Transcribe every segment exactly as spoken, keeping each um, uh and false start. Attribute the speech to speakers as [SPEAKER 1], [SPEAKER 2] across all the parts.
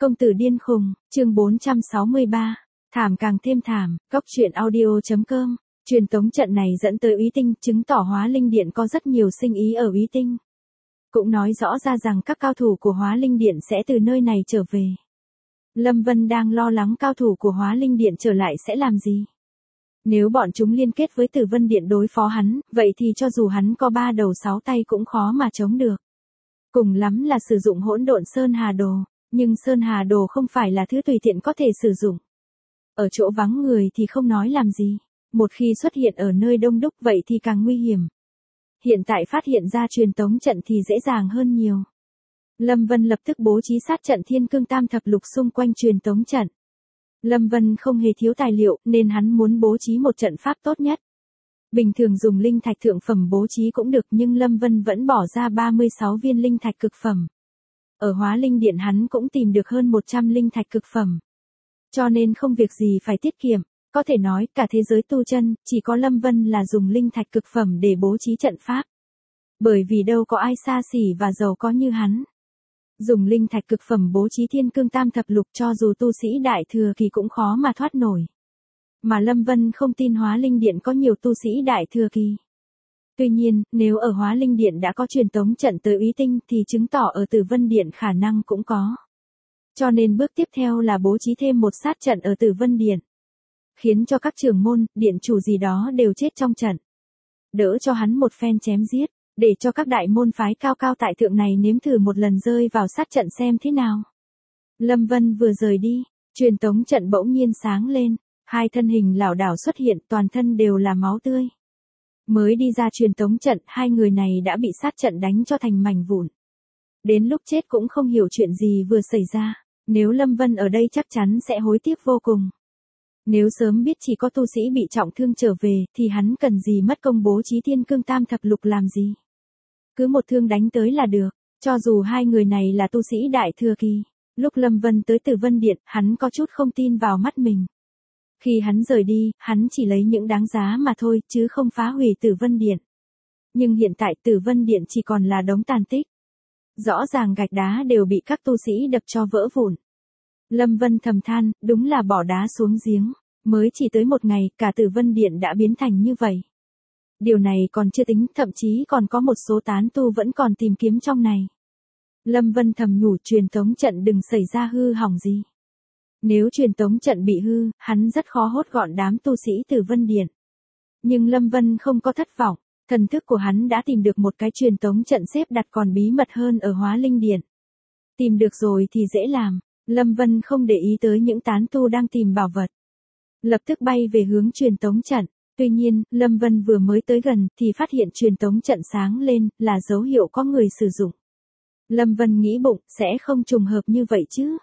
[SPEAKER 1] Công tử điên khùng, chương bốn trăm sáu mươi ba. Thảm càng thêm thảm, góc truyện audio.com. Truyền tống trận này dẫn tới Úy Tinh, chứng tỏ Hóa Linh Điện có rất nhiều sinh ý ở Úy Tinh. Cũng nói rõ ra rằng các cao thủ của Hóa Linh Điện sẽ từ nơi này trở về. Lâm Vân đang lo lắng cao thủ của Hóa Linh Điện trở lại sẽ làm gì. Nếu bọn chúng liên kết với Tử Vân Điện đối phó hắn, vậy thì cho dù hắn có ba đầu sáu tay cũng khó mà chống được. Cùng lắm là sử dụng hỗn độn Sơn Hà Đồ, nhưng Sơn Hà Đồ không phải là thứ tùy tiện có thể sử dụng. Ở chỗ vắng người thì không nói làm gì, một khi xuất hiện ở nơi đông đúc vậy thì càng nguy hiểm. Hiện tại phát hiện ra truyền tống trận thì dễ dàng hơn nhiều. Lâm Vân lập tức bố trí sát trận Thiên Cương Tam Thập Lục xung quanh truyền tống trận. Lâm Vân không hề thiếu tài liệu nên hắn muốn bố trí một trận pháp tốt nhất. Bình thường dùng linh thạch thượng phẩm bố trí cũng được nhưng Lâm Vân vẫn bỏ ra ba mươi sáu viên linh thạch cực phẩm. Ở Hóa Linh Điện hắn cũng tìm được hơn một trăm linh thạch cực phẩm. Cho nên không việc gì phải tiết kiệm, có thể nói cả thế giới tu chân, chỉ có Lâm Vân là dùng linh thạch cực phẩm để bố trí trận pháp. Bởi vì đâu có ai xa xỉ và giàu có như hắn. Dùng linh thạch cực phẩm bố trí Thiên Cương Tam Thập Lục cho dù tu sĩ đại thừa kỳ cũng khó mà thoát nổi. Mà Lâm Vân không tin Hóa Linh Điện có nhiều tu sĩ đại thừa kỳ. Tuy nhiên, nếu ở Hóa Linh Điện đã có truyền tống trận tới Úy Tinh thì chứng tỏ ở Tử Vân Điện khả năng cũng có. Cho nên bước tiếp theo là bố trí thêm một sát trận ở Tử Vân Điện. Khiến cho các trưởng môn, điện chủ gì đó đều chết trong trận. Đỡ cho hắn một phen chém giết, để cho các đại môn phái cao cao tại thượng này nếm thử một lần rơi vào sát trận xem thế nào. Lâm Vân vừa rời đi, truyền tống trận bỗng nhiên sáng lên, hai thân hình lảo đảo xuất hiện toàn thân đều là máu tươi. Mới đi ra truyền tống trận, hai người này đã bị sát trận đánh cho thành mảnh vụn. Đến lúc chết cũng không hiểu chuyện gì vừa xảy ra, nếu Lâm Vân ở đây chắc chắn sẽ hối tiếc vô cùng. Nếu sớm biết chỉ có tu sĩ bị trọng thương trở về thì hắn cần gì mất công bố trí Thiên Cương Tam Thập Lục làm gì. Cứ một thương đánh tới là được, cho dù hai người này là tu sĩ đại thừa kỳ. Lúc Lâm Vân tới Tử Vân Điện, hắn có chút không tin vào mắt mình. Khi hắn rời đi, hắn chỉ lấy những đáng giá mà thôi chứ không phá hủy Tử Vân Điện. Nhưng hiện tại Tử Vân Điện chỉ còn là đống tàn tích. Rõ ràng gạch đá đều bị các tu sĩ đập cho vỡ vụn. Lâm Vân thầm than, đúng là bỏ đá xuống giếng, mới chỉ tới một ngày, cả Tử Vân Điện đã biến thành như vậy. Điều này còn chưa tính, thậm chí còn có một số tán tu vẫn còn tìm kiếm trong này. Lâm Vân thầm nhủ truyền tống trận đừng xảy ra hư hỏng gì. Nếu truyền tống trận bị hư, hắn rất khó hốt gọn đám tu sĩ Tử Vân Điện. Nhưng Lâm Vân không có thất vọng, thần thức của hắn đã tìm được một cái truyền tống trận xếp đặt còn bí mật hơn ở Hóa Linh Điện. Tìm được rồi thì dễ làm, Lâm Vân không để ý tới những tán tu đang tìm bảo vật. Lập tức bay về hướng truyền tống trận, tuy nhiên, Lâm Vân vừa mới tới gần thì phát hiện truyền tống trận sáng lên là dấu hiệu có người sử dụng. Lâm Vân nghĩ bụng, sẽ không trùng hợp như vậy chứ.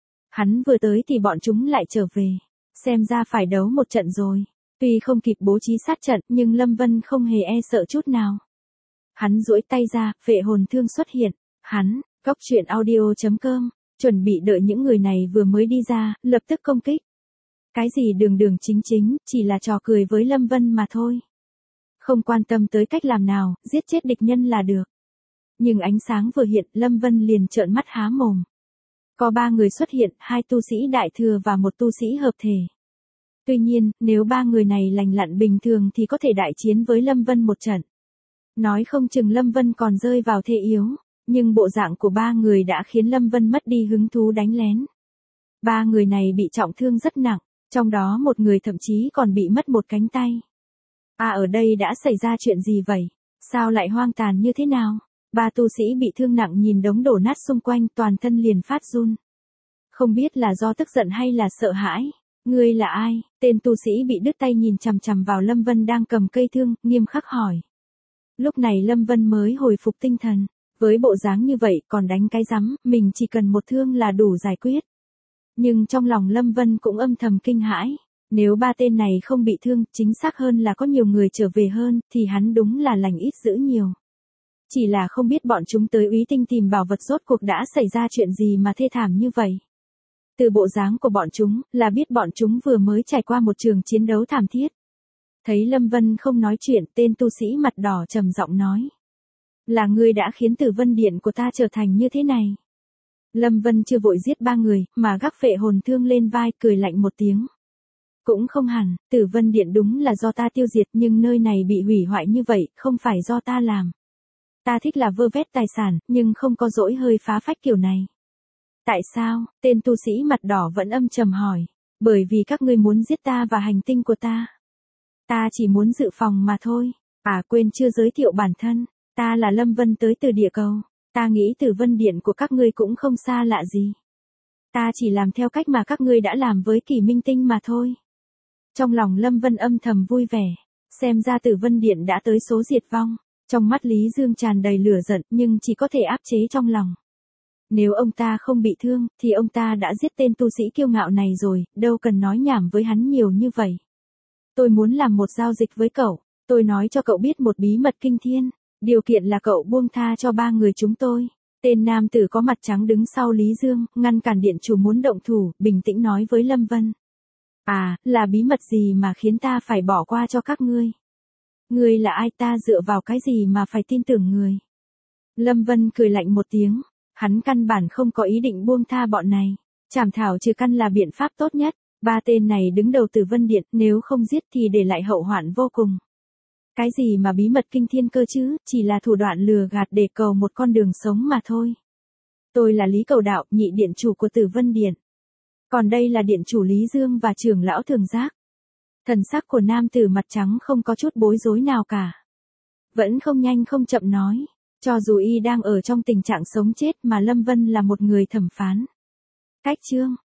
[SPEAKER 1] Hắn vừa tới thì bọn chúng lại trở về, xem ra phải đấu một trận rồi. Tuy không kịp bố trí sát trận nhưng Lâm Vân không hề e sợ chút nào. Hắn duỗi tay ra, phệ hồn thương xuất hiện, hắn, góc truyện audio.com, chuẩn bị đợi những người này vừa mới đi ra, lập tức công kích. Cái gì đường đường chính chính, chỉ là trò cười với Lâm Vân mà thôi. Không quan tâm tới cách làm nào, giết chết địch nhân là được. Nhưng ánh sáng vừa hiện, Lâm Vân liền trợn mắt há mồm. Có ba người xuất hiện, hai tu sĩ đại thừa và một tu sĩ hợp thể. Tuy nhiên, nếu ba người này lành lặn bình thường thì có thể đại chiến với Lâm Vân một trận. Nói không chừng Lâm Vân còn rơi vào thế yếu, nhưng bộ dạng của ba người đã khiến Lâm Vân mất đi hứng thú đánh lén. Ba người này bị trọng thương rất nặng, trong đó một người thậm chí còn bị mất một cánh tay. À ở đây đã xảy ra chuyện gì vậy? Sao lại hoang tàn như thế nào? Ba tu sĩ bị thương nặng nhìn đống đổ nát xung quanh toàn thân liền phát run. Không biết là do tức giận hay là sợ hãi. Ngươi là ai? Tên tu sĩ bị đứt tay nhìn chằm chằm vào Lâm Vân đang cầm cây thương, nghiêm khắc hỏi. Lúc này Lâm Vân mới hồi phục tinh thần. Với bộ dáng như vậy còn đánh cái rắm, mình chỉ cần một thương là đủ giải quyết. Nhưng trong lòng Lâm Vân cũng âm thầm kinh hãi. Nếu ba tên này không bị thương, chính xác hơn là có nhiều người trở về hơn, thì hắn đúng là lành ít dữ nhiều. Chỉ là không biết bọn chúng tới Úy Tinh tìm bảo vật rốt cuộc đã xảy ra chuyện gì mà thê thảm như vậy. Từ bộ dáng của bọn chúng, là biết bọn chúng vừa mới trải qua một trường chiến đấu thảm thiết. Thấy Lâm Vân không nói chuyện, tên tu sĩ mặt đỏ trầm giọng nói. Là ngươi đã khiến Tử Vân Điện của ta trở thành như thế này. Lâm Vân chưa vội giết ba người, mà gác phệ hồn thương lên vai, cười lạnh một tiếng. Cũng không hẳn, Tử Vân Điện đúng là do ta tiêu diệt, nhưng nơi này bị hủy hoại như vậy, không phải do ta làm. Ta thích là vơ vét tài sản, nhưng không có dỗi hơi phá phách kiểu này. Tại sao? Tên tu sĩ mặt đỏ vẫn âm trầm hỏi. Bởi vì các ngươi muốn giết ta và hành tinh của ta. Ta chỉ muốn dự phòng mà thôi. À quên chưa giới thiệu bản thân. Ta là Lâm Vân tới từ địa cầu. Ta nghĩ Tử Vân Điện của các ngươi cũng không xa lạ gì. Ta chỉ làm theo cách mà các ngươi đã làm với Kỷ Minh Tinh mà thôi. Trong lòng Lâm Vân âm thầm vui vẻ. Xem ra Tử Vân Điện đã tới số diệt vong. Trong mắt Lý Dương tràn đầy lửa giận nhưng chỉ có thể áp chế trong lòng. Nếu ông ta không bị thương, thì ông ta đã giết tên tu sĩ kiêu ngạo này rồi, đâu cần nói nhảm với hắn nhiều như vậy. Tôi muốn làm một giao dịch với cậu, tôi nói cho cậu biết một bí mật kinh thiên, điều kiện là cậu buông tha cho ba người chúng tôi. Tên nam tử có mặt trắng đứng sau Lý Dương, ngăn cản điện chủ muốn động thủ, bình tĩnh nói với Lâm Vân. À, là bí mật gì mà khiến ta phải bỏ qua cho các ngươi? Ngươi là ai, ta dựa vào cái gì mà phải tin tưởng người? Lâm Vân cười lạnh một tiếng. Hắn căn bản không có ý định buông tha bọn này. Trảm thảo trừ căn là biện pháp tốt nhất. Ba tên này đứng đầu Tử Vân Điện, nếu không giết thì để lại hậu hoạn vô cùng. Cái gì mà bí mật kinh thiên cơ chứ, chỉ là thủ đoạn lừa gạt để cầu một con đường sống mà thôi. Tôi là Lý Cầu Đạo, nhị điện chủ của Tử Vân Điện. Còn đây là điện chủ Lý Dương và trưởng lão Thường Giác. Thần sắc của nam tử mặt trắng không có chút bối rối nào cả. Vẫn không nhanh không chậm nói. Cho dù y đang ở trong tình trạng sống chết mà Lâm Vân là một người thẩm phán. Cách chương